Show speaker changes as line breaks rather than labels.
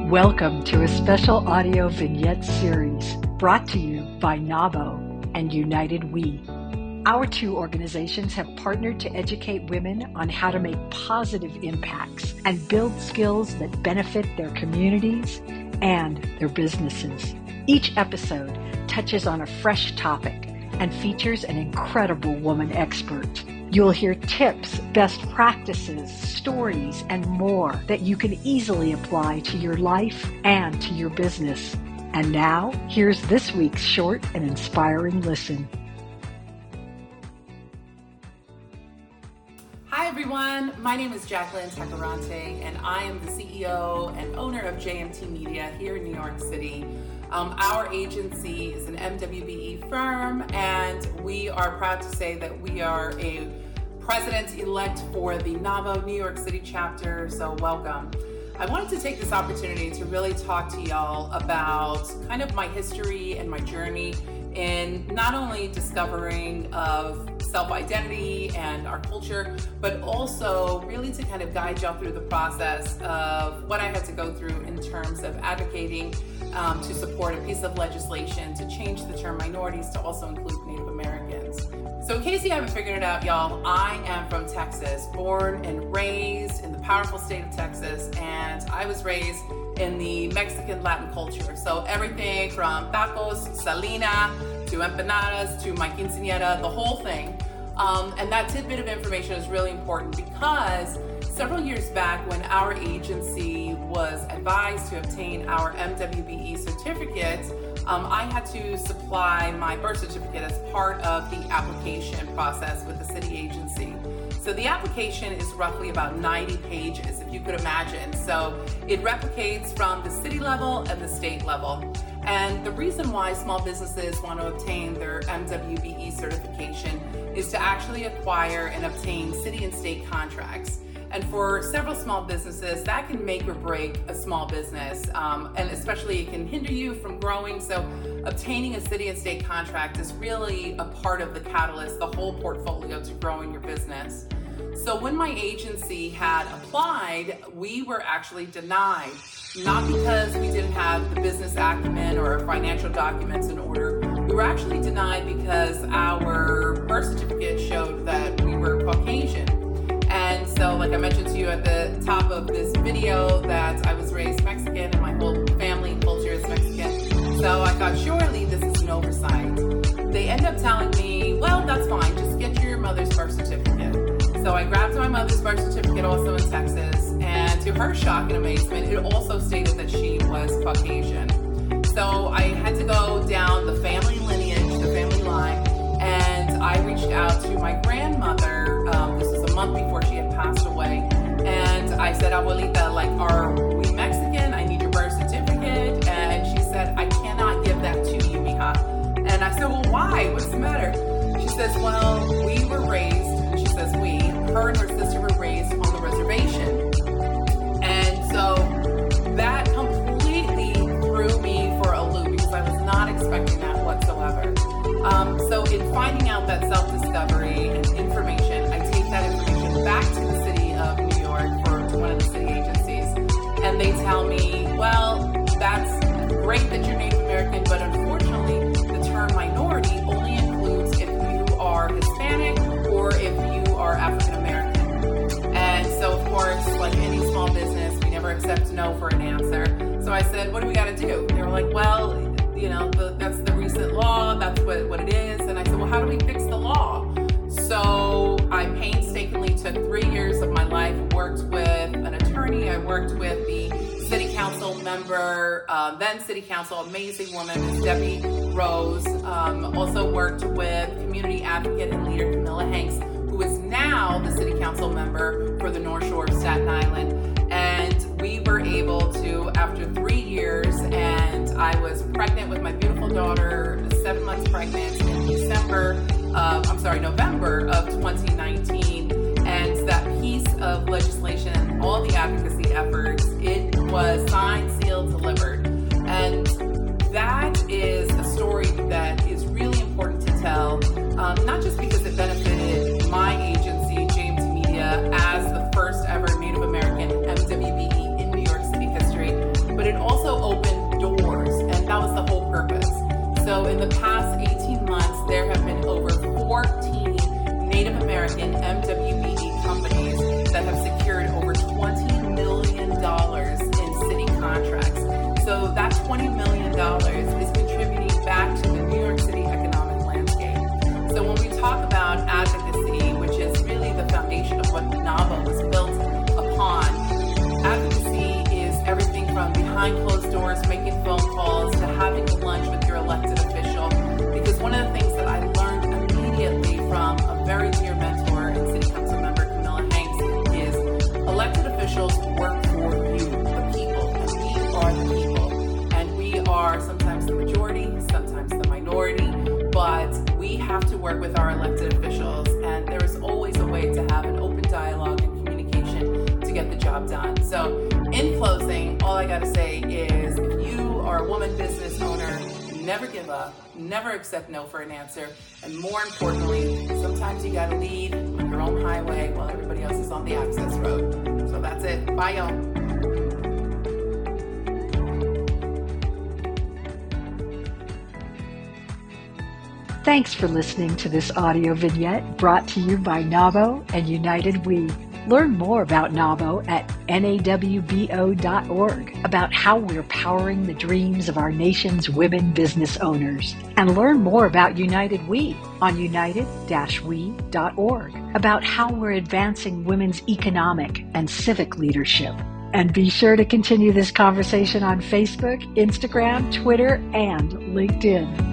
Welcome to a special audio vignette series brought to you by NAVO and United We. Our two organizations have partnered to educate women on how to make positive impacts and build skills that benefit their communities and their businesses. Each episode touches on a fresh topic and features an incredible woman expert. You'll hear tips, best practices, stories, and more that you can easily apply to your life and to your business. And now, here's this week's short and inspiring listen.
Hi everyone, my name is Jacqueline Tacarante and I am the CEO and owner of JMT Media here in New York City. Our agency is an MWBE firm and we are proud to say that we are a president-elect for the NAVO New York City chapter, so welcome. I wanted to take this opportunity to really talk to y'all about kind of my history and my journey in not only discovering of self-identity and our culture, but also really to kind of guide y'all through the process of what I had to go through in terms of advocating to support a piece of legislation to change the term minorities to also include Native Americans. So in case you haven't figured it out, y'all, I am from Texas, born and raised in the powerful state of Texas, and I was raised in the Mexican Latin culture. So everything from tacos, salina, to empanadas, to my quinceañera, the whole thing. And that tidbit of information is really important because several years back when our agency was advised to obtain our MWBE certificate, I had to supply my birth certificate as part of the application process with the city agency. So the application is roughly about 90 pages, if you could imagine. So it replicates from the city level and the state level. And the reason why small businesses want to obtain their MWBE certification is to actually acquire and obtain city and state contracts. And for several small businesses, that can make or break a small business, and especially it can hinder you from growing. So obtaining a city and state contract is really a part of the catalyst, the whole portfolio to growing your business. So when my agency had applied, we were actually denied, not because we didn't have the business acumen or financial documents in order. We were actually denied because our birth certificate showed that we were Caucasian. And so, like I mentioned to you at the top of this video, that I was raised Mexican and my whole family and culture is Mexican. So I thought, surely this is an oversight. They end up telling me, well, that's fine, just get your mother's birth certificate. So I grabbed my mother's birth certificate also in Texas, and to her shock and amazement, it also stated that she was Caucasian. So I had to go down the family lineage, the family line, and I reached out to my grandmother. This was a month before she had passed away. And I said, Abuelita, like, are we Mexican? I need your birth certificate. And she said, I cannot give that to you, mija. And I said, well, why? What's the matter? She says, well, we were raised, she says her and her sister were raised on the reservation. And so that completely threw me for a loop because I was not expecting that whatsoever. So in finding out that self-discovery and information, I take that information back to the city of New York to one of the city agencies, and they tell me, well, that's great that you're Native American, but unfortunately, the term minority only includes if you are Hispanic or if you are African American. And so, of course, like any small business, we never accept no for an answer. So I said, what do we got to do? They were like, well, you know, that's the recent law, that's what it is. And I said, well, how do we fix the law? So I painstakingly took 3 years of my life, worked with an attorney, I worked with the city council member, then city council, amazing woman, Ms. Debbie Rose, also worked with community advocate and leader Camilla Hanks, who is now the city council member for the North Shore of Staten Island. And we were able to, after 3 years, and I was pregnant with my beautiful daughter, 7 months pregnant in November of 2019. And that piece of legislation and all the advocacy efforts, it was signed, sealed, delivered. And that is a story that is really important to tell, not just because it benefited my agency, JMT Media, as the first ever Native American MWBE in New York City history, but it got to say is, if you are a woman business owner, never give up, never accept no for an answer, and more importantly, sometimes you got to lead on your own highway while everybody else is on the access road. So that's it. Bye, y'all.
Thanks for listening to this audio vignette brought to you by NAWBO and United We. Learn more about NAWBO at nawbo.org, about how we're powering the dreams of our nation's women business owners. And learn more about United We on united-we.org, about how we're advancing women's economic and civic leadership. And be sure to continue this conversation on Facebook, Instagram, Twitter, and LinkedIn.